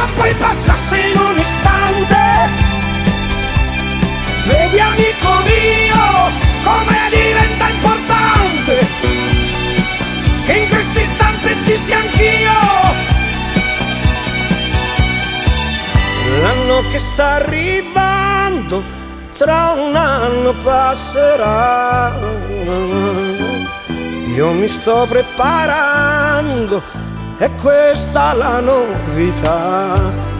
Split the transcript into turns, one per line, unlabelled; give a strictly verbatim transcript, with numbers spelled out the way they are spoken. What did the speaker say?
poi passasse in un istante. Vedi amico mio come diventa importante che in questo istante ci sia anch'io. L'anno che sta arrivando tra un anno passerà. Io mi sto preparando, è questa la novità.